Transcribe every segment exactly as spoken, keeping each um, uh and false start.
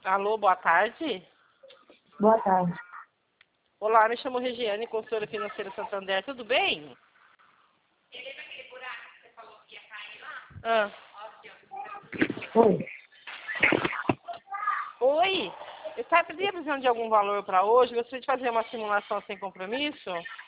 Alô, boa tarde. Boa tarde. Olá, me chamo Regiane, consultora financeira Santander, tudo bem? Ah. Oi. Oi, eu estava precisando de algum valor para hoje, gostaria de fazer uma simulação sem compromisso?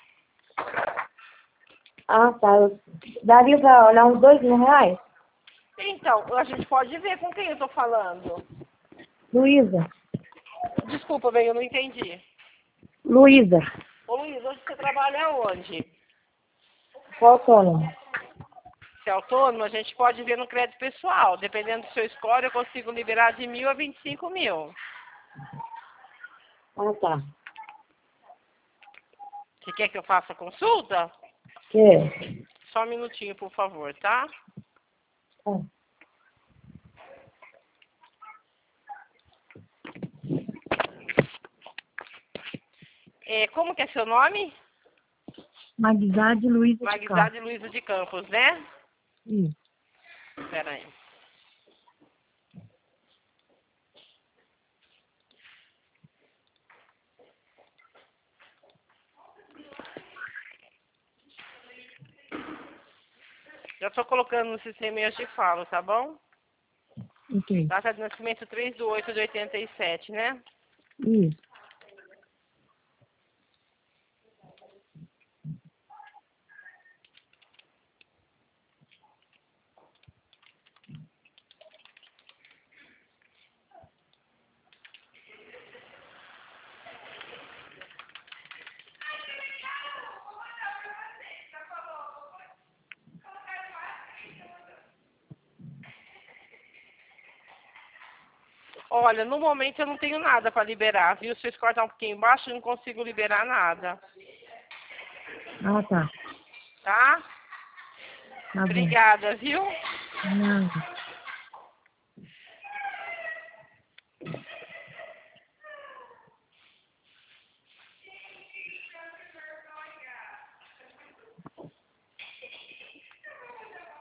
Ah, tá. Daria pra olhar uns dois mil reais? Então, a gente pode ver com quem eu estou falando. Luísa. Desculpa, bem, eu não entendi. Luísa. Ô Luiz, hoje você trabalha onde? Qual autônomo? Se é autônomo, a gente pode ver no crédito pessoal. Dependendo do seu score, eu consigo liberar de mil a vinte e cinco mil. Ah, tá. Você quer que eu faça a consulta? Que? Só um minutinho, por favor, tá? Ah. É, como que é seu nome? Magdade Luísa de Campos. Magdade Luiza de Campos, né? Isso. Espera aí. Já estou colocando no sistema e eu te falo, tá bom? Ok. Data de nascimento três de oito de oitenta e sete, né? Isso. Olha, no momento eu não tenho nada para liberar, viu? Se eu cortar um pouquinho embaixo, eu não consigo liberar nada. Ah, tá. Tá? Tá bom. Obrigada, viu? Nada.